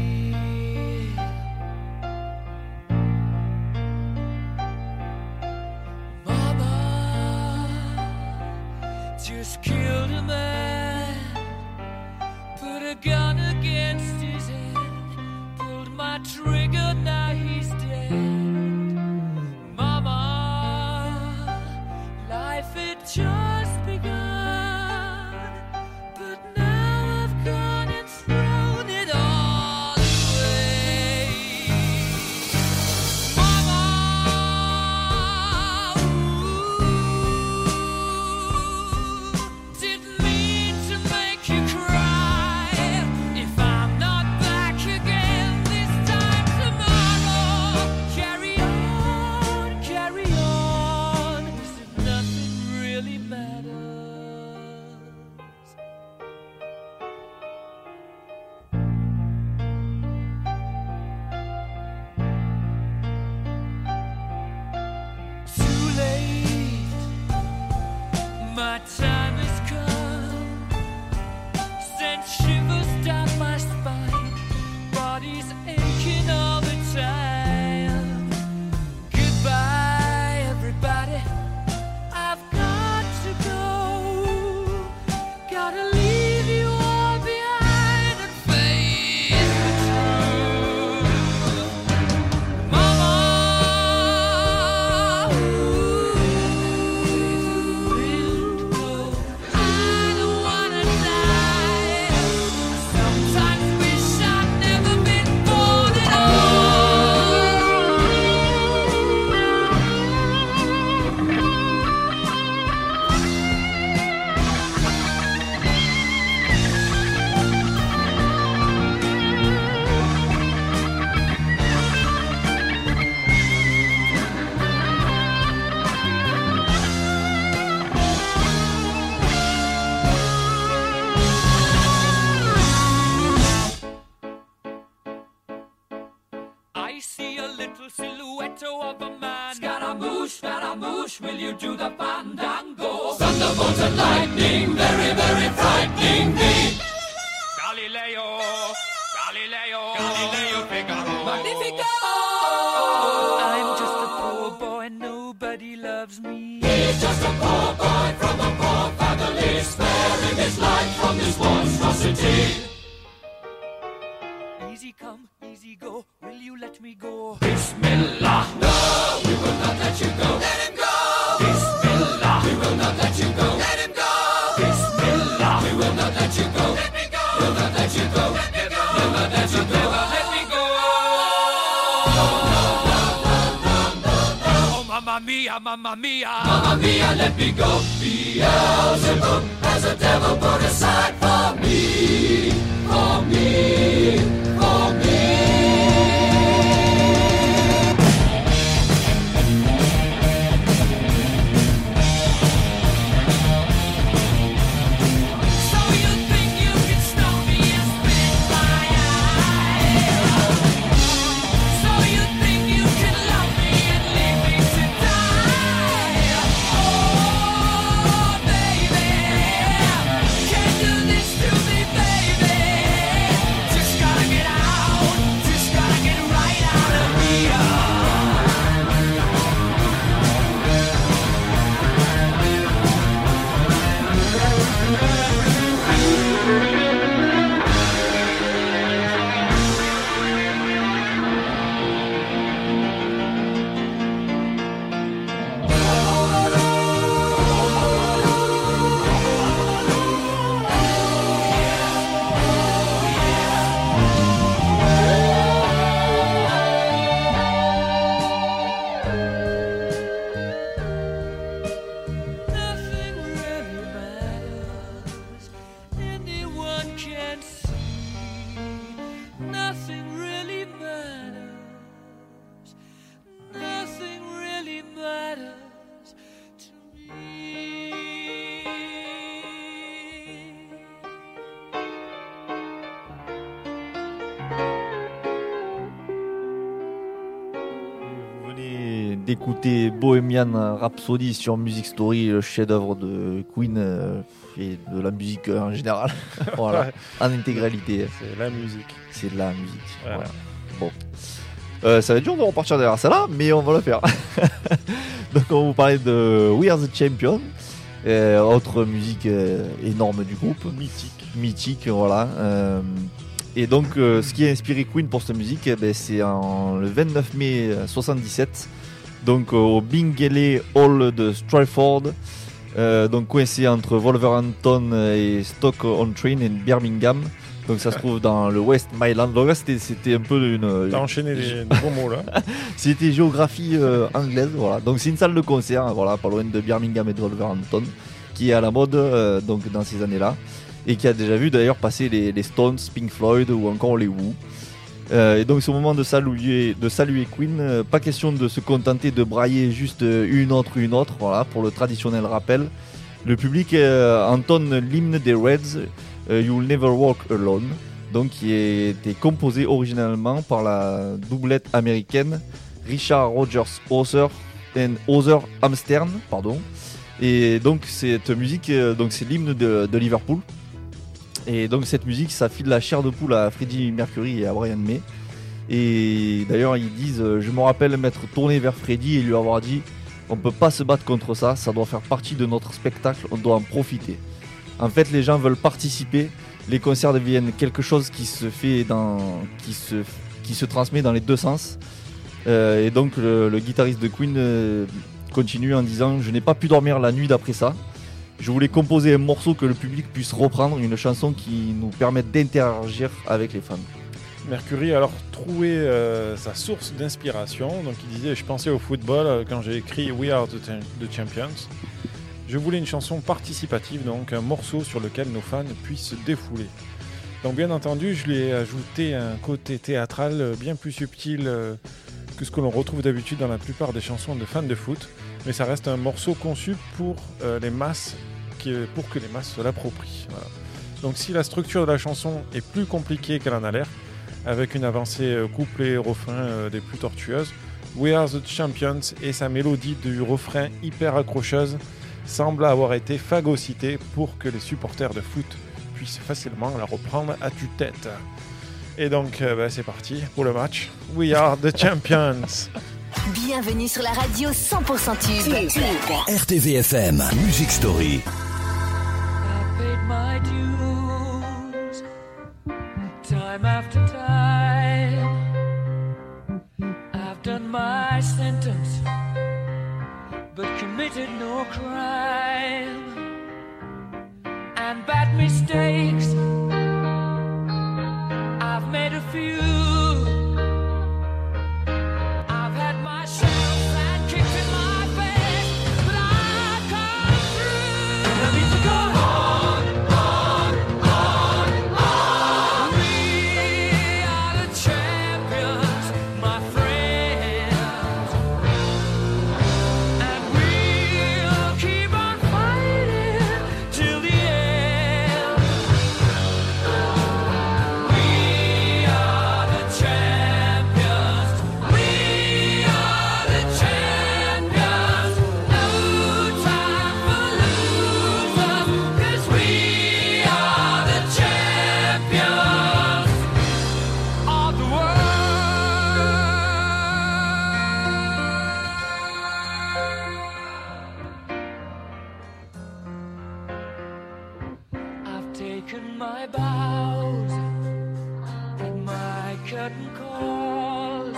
Speaker 5: Mama just killed a man, put a gun against his head, pulled my trigger, now he's dead. Mama, life had just begun, but now I've gone and thrown time has come. Sent shivers down my spine. Body's aching all the time. Goodbye, everybody. I've got to go. Gotta leave you all behind and face the truth. Mama, ooh, I don't wanna die. Sometimes wish I'd never been born at I see a little silhouette of a man. Scaramouche, Scaramouche, will you do the fandango? Thunderbolt and lightning, very, very frightening me. Galileo, Galileo, Galileo Figaro. Magnifico! I'm just a poor boy, nobody loves me. He's just a poor boy from a poor family, sparing his life from this monstrosity. Easy come, easy go, will you let me go? Bismillah, no, we will not let you go. Let him go! Bismillah, we will not let you go. Let him go! Bismillah, we will not let you go. Let me go! We'll not let you go. Let me go! Never let you go. Never let me go. No, no, no, no, no, no, no. Oh, mamma mia, mamma mia. Mamma mia, let me go. Beelzebub has a devil put aside for me. For me. For me. So you think you can stop me and spit my eye? So you think you can love me and leave me to die? Oh, baby, can't do this to me, baby. Just gotta get out, just gotta get right out of here. Nothing really matters. Anyone can see. Nothing really matters. Nothing really matters to me.
Speaker 2: Vous venez d'écouter Bohemian Rhapsody sur Music Story, le chef-d'œuvre de Queen euh, et de la musique euh, en général. Voilà,
Speaker 3: Ouais.
Speaker 2: en intégralité.
Speaker 3: C'est la musique.
Speaker 2: C'est de la musique.
Speaker 3: Voilà.
Speaker 2: Voilà. Bon. Euh, ça va être dur de repartir derrière ça là, mais on va le faire. Donc on va vous parler de We Are the Champion, euh, autre musique euh, énorme du groupe.
Speaker 3: Mythique.
Speaker 2: Mythique, voilà. Euh, et donc, euh, ce qui a inspiré Queen pour cette musique, eh ben, c'est en, le vingt-neuf mai soixante-dix-sept, donc euh, au Bingley Hall de Stratford, euh, donc coincé entre Wolverhampton et Stoke-on-Trent et Birmingham. Donc ça se trouve dans le West Midlands. Donc là, c'était, c'était un peu une.
Speaker 3: T'as enchaîné les bons mots là.
Speaker 2: C'était géographie euh, anglaise, voilà. Donc c'est une salle de concert, voilà, pas loin de Birmingham et de Wolverhampton, qui est à la mode euh, donc dans ces années-là, et qui a déjà vu d'ailleurs passer les, les Stones, Pink Floyd ou encore les Who. Euh, et donc c'est au moment de saluer, de saluer Queen, euh, pas question de se contenter de brailler juste une autre une autre, voilà, pour le traditionnel rappel. Le public euh, entonne l'hymne des Reds, euh, You'll Never Walk Alone, donc qui a été composé originalement par la doublette américaine Richard Rogers Hauser et Hauser Amsterdam, pardon. Et donc cette musique, euh, donc c'est l'hymne de, de Liverpool. Et donc cette musique, ça file la chair de poule à Freddie Mercury et à Brian May. Et d'ailleurs ils disent, euh, je me rappelle m'être tourné vers Freddie et lui avoir dit, on peut pas se battre contre ça, ça doit faire partie de notre spectacle, on doit en profiter. En fait, les gens veulent participer, les concerts deviennent quelque chose qui se fait dans, qui se, qui se transmet dans les deux sens. Euh, et donc le, le guitariste de Queen euh, continue en disant, je n'ai pas pu dormir la nuit d'après ça. Je voulais composer un morceau que le public puisse reprendre, une chanson qui nous permette d'interagir avec les fans.
Speaker 3: Mercury a alors trouvé euh, sa source d'inspiration. Donc il disait, je pensais au football euh, quand j'ai écrit We Are the, the Champions. Je voulais une chanson participative, donc un morceau sur lequel nos fans puissent se défouler. Donc bien entendu, je lui ai ajouté un côté théâtral euh, bien plus subtil euh, que ce que l'on retrouve d'habitude dans la plupart des chansons de fans de foot. Mais ça reste un morceau conçu pour euh, les masses, qui, pour que les masses se l'approprient. Voilà. Donc si la structure de la chanson est plus compliquée qu'elle en a l'air, avec une avancée euh, couplet-refrain euh, des plus tortueuses, We Are the Champions et sa mélodie du refrain hyper accrocheuse semble avoir été phagocytée pour que les supporters de foot puissent facilement la reprendre à tue-tête. Et donc euh, bah, c'est parti pour le match. We Are the Champions.
Speaker 7: Bienvenue sur la radio cent pour cent tube.
Speaker 1: R T V F M, Music Story.
Speaker 5: I paid my dues, time after time. I've done my sentence, but committed no crime. And bad mistakes, I've made a few. I've had my shells and kicks in my face, but I come through. And I need to go on, on, on, on. We are the champions, my friends, and we'll keep on fighting till the end. We are the champions. We are the champions. No time for losers, 'cause we are the champions of the world. I've taken my bows and my curtain calls.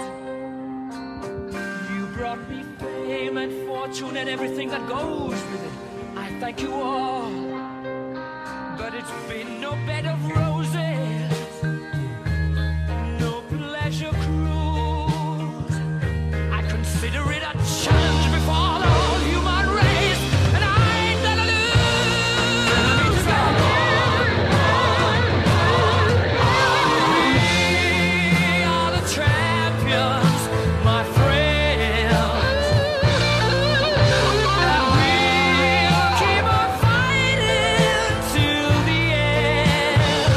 Speaker 5: You brought me fame and fortune and everything that goes with it. I thank you all, but it's been no bed of roses, no pleasure cruise. I consider it a challenge before the whole human race, and I ain't gonna lose. And I need to go on, on, on, on. We are the champions, my friends, and we'll keep on fighting till the end.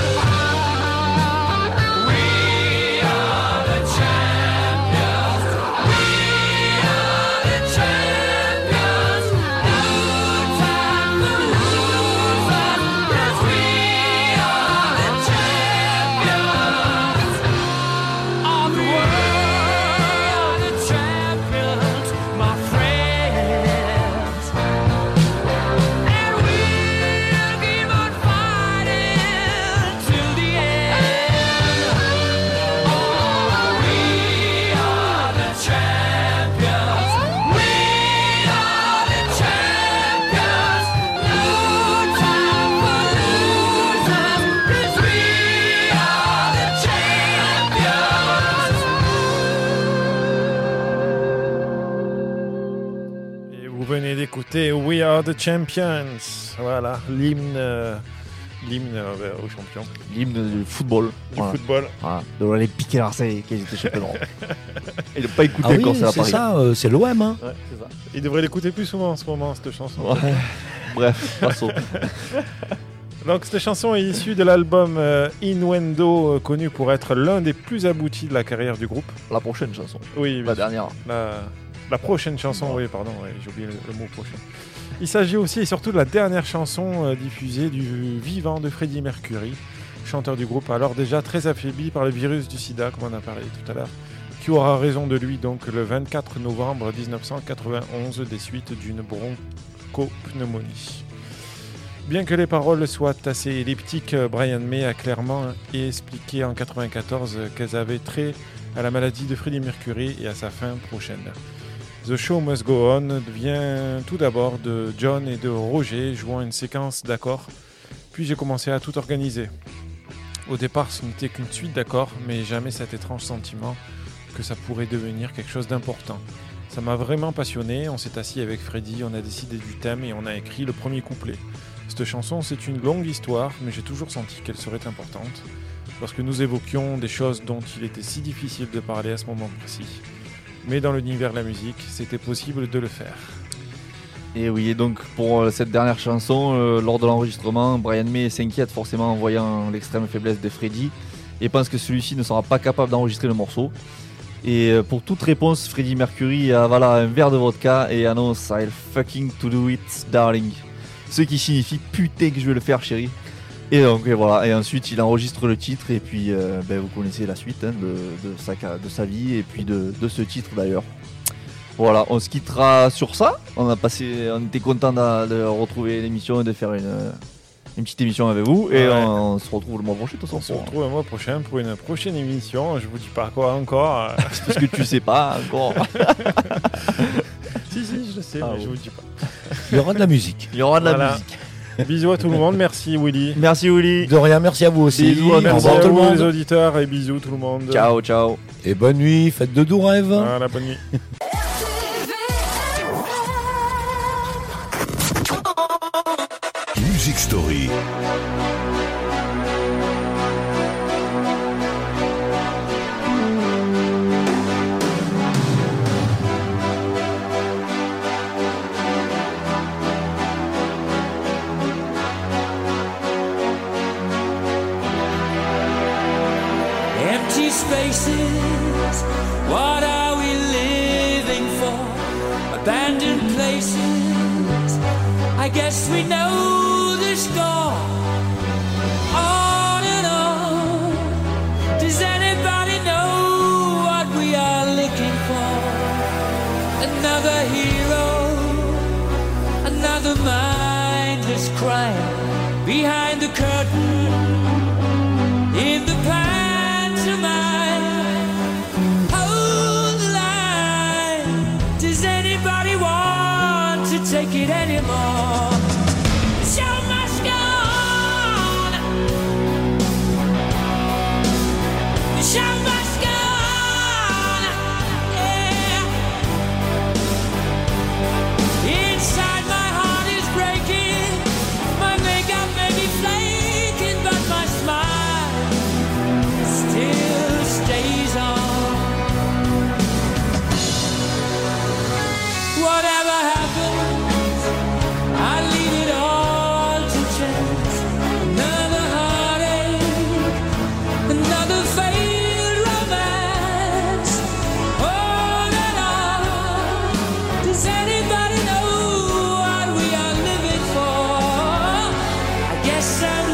Speaker 5: We are the champions. We are the champions. No time for losers, 'cause we are the champions of the world. The champions, my friends, and we'll keep on fighting till the end. Oh, we are the champions. We are the champions. No time for losers, 'cause we are the champions.
Speaker 3: Et vous venez d'écouter We Are the Champions. Voilà, l'hymne, euh, l'hymne euh, aux champions
Speaker 2: L'hymne du football.
Speaker 3: du
Speaker 2: Voilà.
Speaker 3: football.
Speaker 2: Voilà. De l'Olympique et Marseille qui étaient champions d'Europe. Et de pas écouter
Speaker 4: Ah oui,
Speaker 2: quand c'est à
Speaker 4: c'est
Speaker 2: Paris.
Speaker 4: ça, euh, c'est l'O M. Hein.
Speaker 2: Ouais, c'est ça.
Speaker 3: Il devrait l'écouter plus souvent en ce moment, cette chanson.
Speaker 2: Ouais. Bref, passons.
Speaker 3: Donc cette chanson est issue de l'album euh, Innuendo, euh, connu pour être l'un des plus aboutis de la carrière du groupe.
Speaker 2: La prochaine chanson.
Speaker 3: Oui,
Speaker 2: La
Speaker 3: oui.
Speaker 2: dernière.
Speaker 3: La, la prochaine chanson, oui, pardon, ouais, j'ai oublié le, le mot prochain. Il s'agit aussi et surtout de la dernière chanson euh, diffusée du vivant de Freddie Mercury, chanteur du groupe, alors déjà très affaibli par le virus du sida, comme on a parlé tout à l'heure, qui aura raison de lui donc le vingt-quatre novembre dix-neuf cent quatre-vingt-onze des suites d'une bronchopneumonie. Bien que les paroles soient assez elliptiques, Brian May a clairement expliqué en quatre-vingt-quatorze qu'elles avaient trait à la maladie de Freddie Mercury et à sa fin prochaine. The Show Must Go On vient tout d'abord de John et de Roger jouant une séquence d'accords, puis j'ai commencé à tout organiser. Au départ, ce n'était qu'une suite d'accords, mais jamais cet étrange sentiment que ça pourrait devenir quelque chose d'important. Ça m'a vraiment passionné, on s'est assis avec Freddie, on a décidé du thème et on a écrit le premier couplet. Cette chanson, c'est une longue histoire, mais j'ai toujours senti qu'elle serait importante, parce que nous évoquions des choses dont il était si difficile de parler à ce moment précis. Mais dans l'univers de la musique, c'était possible de le faire.
Speaker 2: Et oui, et donc pour euh, cette dernière chanson, euh, lors de l'enregistrement, Brian May s'inquiète forcément en voyant l'extrême faiblesse de Freddie et pense que celui-ci ne sera pas capable d'enregistrer le morceau. Et euh, pour toute réponse, Freddie Mercury avala un verre de vodka et annonce I'll fucking to do it, darling. Ce qui signifie putain que je vais le faire, chérie. Et donc et voilà, et ensuite il enregistre le titre et puis euh, ben, vous connaissez la suite hein, de, de, sa, de sa vie et puis de, de ce titre d'ailleurs. Voilà, on se quittera sur ça. On a passé, on était content de, de retrouver l'émission et de faire une, une petite émission avec vous. Et
Speaker 3: ouais.
Speaker 2: on, on se retrouve le mois prochain. De toute
Speaker 3: On
Speaker 2: façon.
Speaker 3: se retrouve le mois prochain pour une prochaine émission. Je vous dis pas quoi encore.
Speaker 2: C'est parce que tu sais pas encore.
Speaker 3: Si, si, je le sais,
Speaker 2: Ah,
Speaker 3: mais
Speaker 2: ouais.
Speaker 3: je vous dis pas.
Speaker 4: Il y aura de la musique.
Speaker 2: Il y aura de la
Speaker 3: Voilà.
Speaker 2: musique.
Speaker 3: Bisous à tout le monde. Merci Willy.
Speaker 2: Merci Willy.
Speaker 4: De rien, merci à vous aussi.
Speaker 2: Bisous,
Speaker 4: Au
Speaker 3: Merci
Speaker 4: revoir
Speaker 3: à
Speaker 4: tout le
Speaker 3: vous
Speaker 4: monde.
Speaker 3: les auditeurs et bisous tout le monde.
Speaker 2: Ciao, ciao.
Speaker 4: Et bonne nuit, faites de doux rêves.
Speaker 3: Voilà, bonne nuit.
Speaker 1: Music Story.
Speaker 5: Empty spaces, what are we living for? Abandoned places, I guess we know the score. On and on, does anybody know what we are looking for? Another hero, another mindless crime behind the curtain, in the pantomime. Hold the line. Does anybody want to take it anymore? The show must go on. The show must go on. Yeah. Inside my heart is breaking. My makeup may be flaking, but my smile still stays on. Whatever happens, I leave it all to chance. Another heartache, another failed romance. On and on. Does anybody know what we are living for? I guess I'm